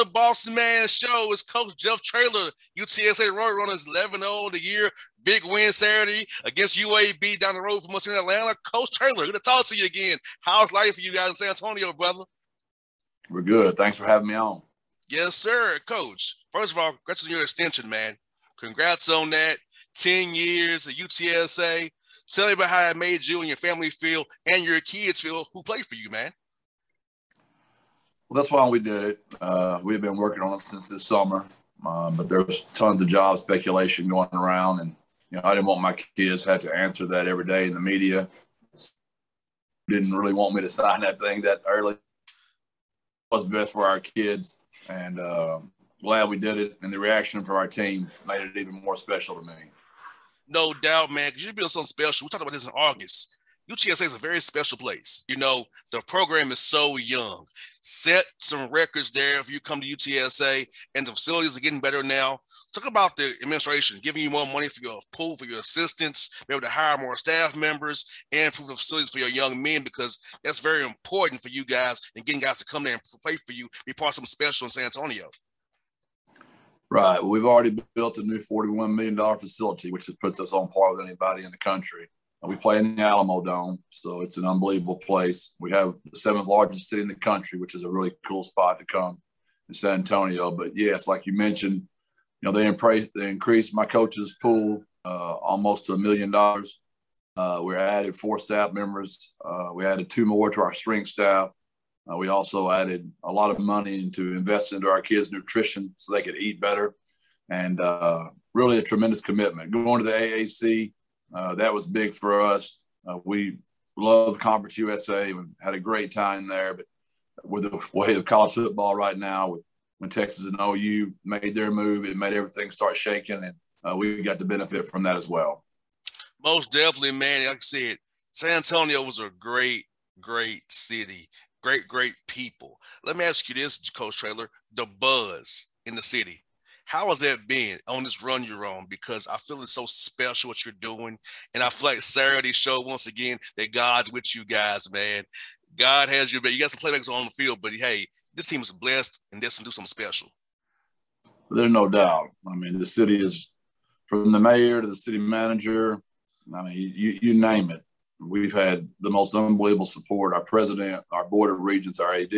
the Boston Man Show. It's Coach Jeff Traylor, UTSA Roadrunners 11-0 the year. Big win Saturday against UAB down the road from us in Atlanta. Coach Traylor, good to talk to you again. How's life for you guys in San Antonio, brother? We're good. Thanks for having me on. Yes, sir, Coach. First of all, congrats on your extension, man. Congrats on that. 10 years at UTSA. Tell me about how it made you and your family feel and your kids feel who play for you, man. Well, that's why we did it. We've been working on it since this summer, but there's tons of job speculation going around, and I didn't want my kids to have to answer that every day in the media. Didn't really want me to sign that thing that early. What's best for our kids, and glad we did it. And the reaction for our team made it even more special to me. No doubt, man, because you've been something special. We talked about this in August. UTSA is a very special place. The program is so young. Set some records there if you come to UTSA, and the facilities are getting better now. Talk about the administration giving you more money for your pool, for your assistants, be able to hire more staff members, and improve the facilities for your young men, because that's very important for you guys and getting guys to come there and play for you, be part of something special in San Antonio. Right. Well, we've already built a new $41 million facility, which puts us on par with anybody in the country. We play in the Alamo Dome, so it's an unbelievable place. We have the 7th largest city in the country, which is a really cool spot to come in San Antonio. But, yes, like you mentioned, they increased my coach's pool almost to $1 million. We added 4 staff members. We added 2 more to our strength staff. We also added a lot of money into investing into our kids' nutrition so they could eat better, and really a tremendous commitment. Going to the AAC, that was big for us. We love Conference USA and had a great time there, but with the way of college football right now, when Texas and OU made their move, it made everything start shaking, and we got the benefit from that as well. Most definitely, man. Like I said, San Antonio was a great, great city. Great people. Let me ask you this, Coach Traylor, the buzz in the city. How has that been on this run you're on? Because I feel it's so special what you're doing. And I feel like Saturday showed once again that God's with you guys, man. God has you. You got some playmakers on the field, but hey, this team is blessed and this can do something special. There's no doubt. I mean, the city is, from the mayor to the city manager, I mean, you name it. We've had the most unbelievable support. Our president, our board of regents, our AD,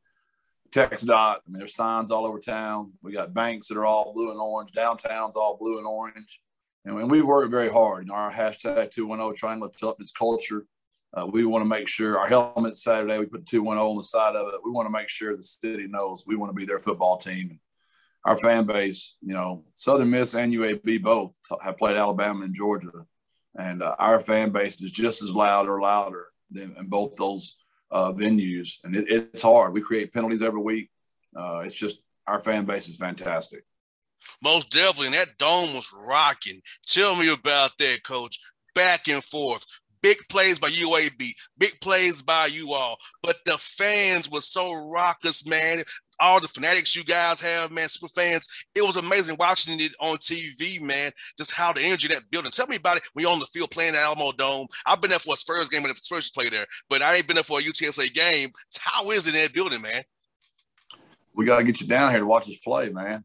TxDOT. I mean, there's signs all over town. We got banks that are all blue and orange. Downtown's all blue and orange. And we work very hard. Our hashtag 210, trying to lift up this culture. We want to make sure our helmet Saturday, we put the 210 on the side of it. We want to make sure the city knows we want to be their football team. Our fan base, Southern Miss and UAB both have played Alabama and Georgia. And our fan base is just as loud or louder than in both those venues. And it's hard. We create penalties every week. It's just our fan base is fantastic. Most definitely. And that dome was rocking. Tell me about that, Coach. Back and forth. Big plays by UAB. Big plays by you all. But the fans were so raucous, man. All the fanatics you guys have, man, super fans. It was amazing watching it on TV, man, just how the energy of that building. Tell me about it when you're on the field playing the Alamo Dome. I've been there for a Spurs game when the Spurs play there, but I ain't been there for a UTSA game. How is it in that building, man? We got to get you down here to watch us play, man.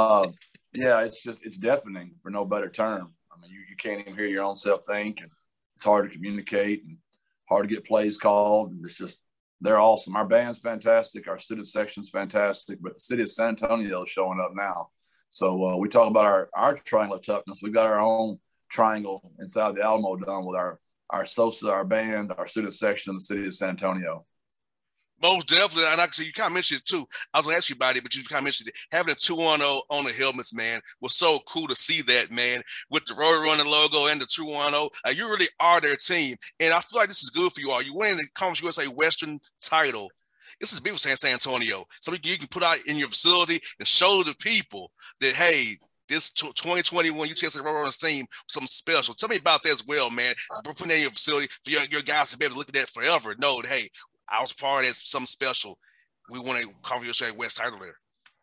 Yeah, it's deafening for no better term. I mean, you can't even hear your own self think, and it's hard to communicate and hard to get plays called. And it's just, they're awesome. Our band's fantastic. Our student section's fantastic. But the city of San Antonio is showing up now. So we talk about our triangle of toughness. We've got our own triangle inside the Alamo Dome with our SOSA, our band, our student section in the city of San Antonio. Most definitely. And actually, you kind of mentioned it too. I was going to ask you about it, but you kind of mentioned it. Having a 210 on the helmets, man, was so cool to see that, man, with the Roadrunner logo and the 210. You really are their team. And I feel like this is good for you all. You winning the Conference USA Western title. This is big for San Antonio. Something you can put out in your facility and show the people that, hey, this 2021 UTSA Roadrunners team, something special. Tell me about that as well, man. Putting that in your facility for your guys to be able to look at that forever. Know that, hey, I was part of that, something special. We won a Conference USA West title there.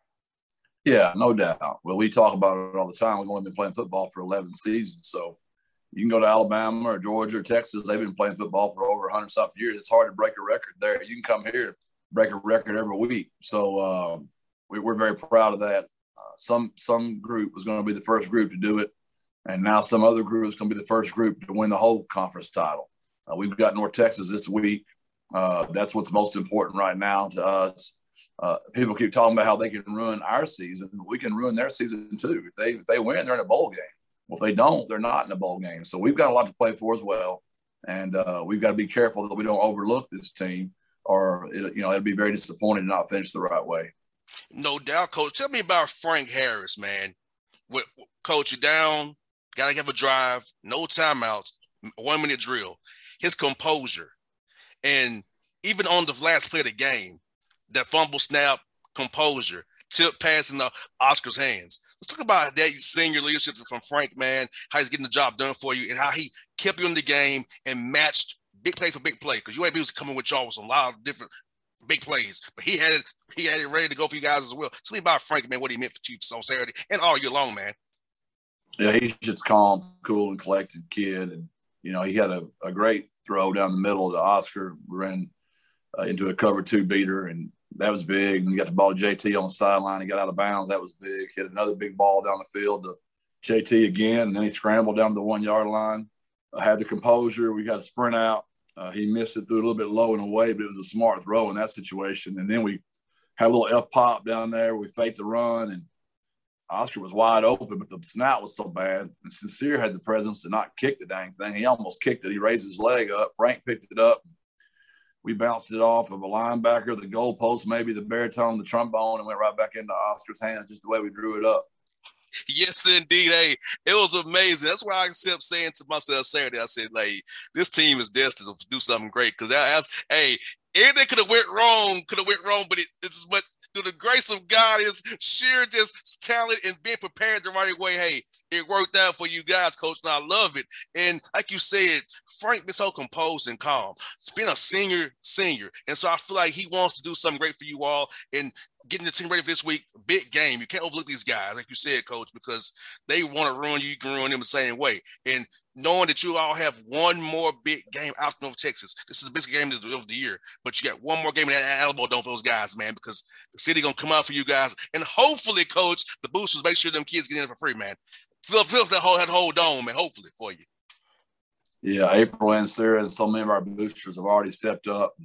Yeah, no doubt. Well, we talk about it all the time. We've only been playing football for 11 seasons. So you can go to Alabama or Georgia or Texas. They've been playing football for over 100-something years. It's hard to break a record there. You can come here, break a record every week. So we're very proud of that. Some group was going to be the first group to do it, and now some other group is going to be the first group to win the whole conference title. We've got North Texas this week. That's what's most important right now to us. People keep talking about how they can ruin our season. We can ruin their season too. If they win, they're in a bowl game. Well, if they don't, they're not in a bowl game. So we've got a lot to play for as well, and we've got to be careful that we don't overlook this team, or it'll be very disappointing to not finish the right way. No doubt, Coach. Tell me about Frank Harris, man. Coach, you down, got to have a drive, no timeouts, 1 minute drill. His composure, and even on the last play of the game, that fumble snap, composure, tip pass in the Oscar's hands. Let's talk about that senior leadership from Frank, man, how he's getting the job done for you and how he kept you in the game and matched big play for big play. Because UAB was coming with y'all with a lot of different big plays, but he had it ready to go for you guys as well. Tell me about Frank, man, what he meant for you on Saturday and all year long, man. Yeah, he's just calm, cool, and collected kid. And, he had a great throw down the middle to Oscar. We ran into a cover 2 beater, and that was big. And he got the ball to JT on the sideline. He got out of bounds. That was big. Hit another big ball down the field to JT again, and then he scrambled down to the 1 yard line. Had the composure. We got a sprint out. He missed it, threw it a little bit low and away, but it was a smart throw in that situation. And then we had a little F pop down there. We faked the run, and Oscar was wide open, but the snap was so bad. And Sincere had the presence to not kick the dang thing. He almost kicked it. He raised his leg up. Frank picked it up. We bounced it off of a linebacker, the goalpost, maybe the baritone, the trombone, and went right back into Oscar's hands just the way we drew it up. Yes, indeed. Hey, it was amazing. That's why I kept saying to myself Saturday, I said, like, this team is destined to do something great. Because everything could have went wrong, but it's what through the grace of God is sheer just talent and being prepared the right way. Hey, it worked out for you guys, Coach, and I love it. And like you said, Frank been so composed and calm. He's been a senior. And so I feel like he wants to do something great for you all. And getting the team ready for this week, big game. You can't overlook these guys, like you said, Coach, because they want to ruin you. You can ruin them the same way. And knowing that you all have one more big game out of North Texas, this is the biggest game of the year, but you got one more game in that Alamo Dome for those guys, man, because the city going to come out for you guys. And hopefully, Coach, the boosters make sure them kids get in for free, man. Fill that whole dome, man, hopefully for you. Yeah, April and Sarah and so many of our boosters have already stepped up.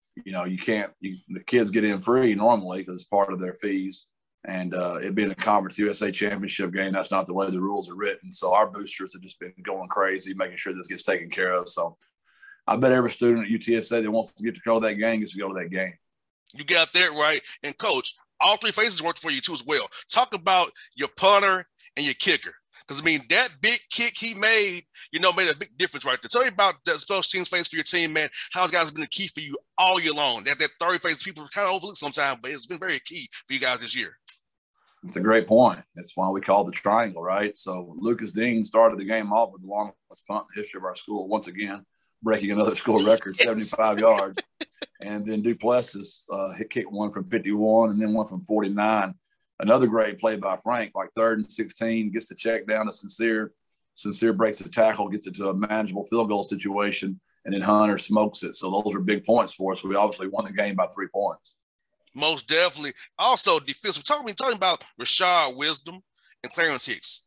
The kids get in free normally because it's part of their fees. And it being a Conference USA championship game, that's not the way the rules are written. So our boosters have just been going crazy, making sure this gets taken care of. So I bet every student at UTSA that wants to get to go to that game gets to go to that game. You got that right. And, Coach, all three faces worked for you, too, as well. Talk about your punter and your kicker. Because, that big kick he made, made a big difference right there. Tell me about that special teams face for your team, man. How guys have been the key for you all year long. That third phase, people kind of overlook sometimes, but it's been very key for you guys this year. It's a great point. That's why we call the triangle, right? So Lucas Dean started the game off with the longest punt in the history of our school, once again, breaking another school record, 75 yards. And then Duplessis kicked one from 51 and then one from 49. Another great play by Frank, like 3rd and 16, gets the check down to Sincere. Sincere breaks the tackle, gets it to a manageable field goal situation, and then Hunter smokes it. So those are big points for us. We obviously won the game by 3 points. Most definitely. Also, defensive. Talking about Rashad Wisdom and Clarence Hicks.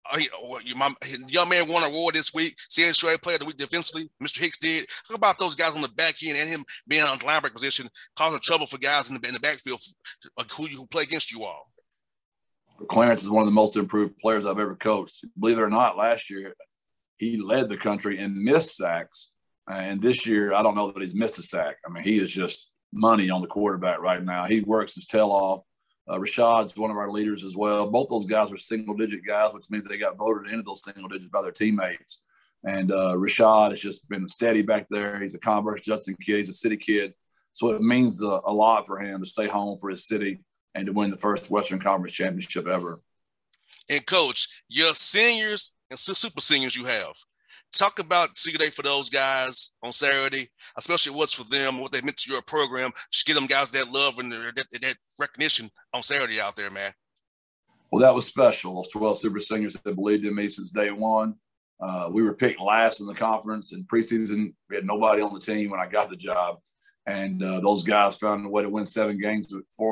Young man won an award this week. CSUA player of the week defensively. Mr. Hicks did. Talk about those guys on the back end and him being on the linebacker position, causing trouble for guys in the backfield who play against you all. Clarence is one of the most improved players I've ever coached. Believe it or not, last year he led the country in missed sacks. And this year, I don't know that he's missed a sack. He is just money on the quarterback right now. He works his tail off. Rashad's one of our leaders as well. Both those guys are single-digit guys, which means they got voted into those single digits by their teammates. And Rashad has just been steady back there. He's a Converse Judson kid. He's a city kid. So it means a lot for him to stay home for his city and to win the first Western Conference championship ever. And, Coach, your seniors and super seniors you have, talk about senior day for those guys on Saturday, especially what's for them, what they meant to your program. Just give them guys that love and that recognition on Saturday out there, man. Well, that was special. Those 12 super seniors that believed in me since day one. We were picked last in the conference in preseason. We had nobody on the team when I got the job. And those guys found a way to win 7 games for me.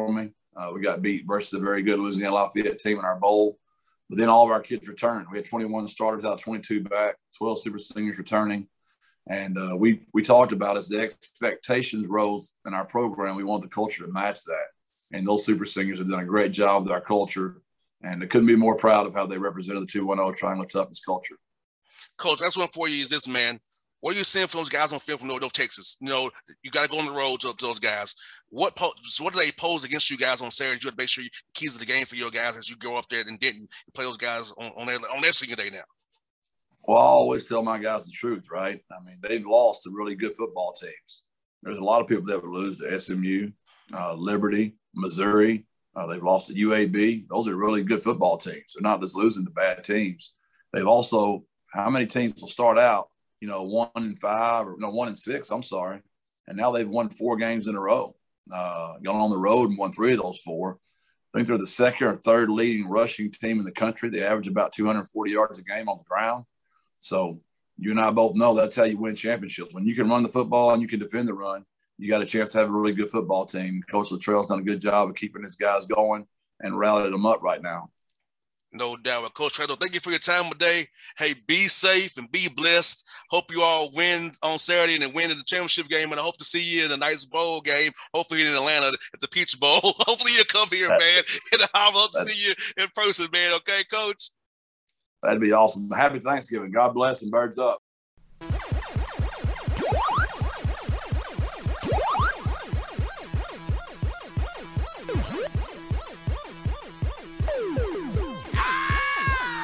We got beat versus a very good Louisiana Lafayette team in our bowl. But then all of our kids returned. We had 21 starters out, 22 back, 12 super seniors returning. And we talked about as the expectations rose in our program, we want the culture to match that. And those super seniors have done a great job with our culture. And they couldn't be more proud of how they represented the 210 Triangle Toughness culture. Coach, that's one for you is this, man. What are you seeing from those guys on film from North Texas? You know, you got to go on the road to those guys. What do they pose against you guys on Saturday? You have to make sure you keys of the game for your guys as you go up there and Denton and play those guys on their senior day now. Well, I always tell my guys the truth, right? I mean, they've lost to really good football teams. There's a lot of people that would lose to SMU, Liberty, Missouri. They've lost to UAB. Those are really good football teams. They're not just losing to bad teams. They've also, how many teams will start out, 1-5 or 1-6, I'm sorry. And now they've won 4 games in a row. Gone on the road and won 3 of those 4. I think they're the second or third leading rushing team in the country. They average about 240 yards a game on the ground. So you and I both know that's how you win championships. When you can run the football and you can defend the run, you got a chance to have a really good football team. Coach Luttrell's done a good job of keeping his guys going and rallying them up right now. No doubt. Well, Coach Treadle, thank you for your time today. Hey, be safe and be blessed. Hope you all win on Saturday and win in the championship game. And I hope to see you in a nice bowl game, hopefully in Atlanta at the Peach Bowl. Hopefully you'll come here, man. And I hope to see you in person, man. Okay, Coach? That'd be awesome. Happy Thanksgiving. God bless and birds up.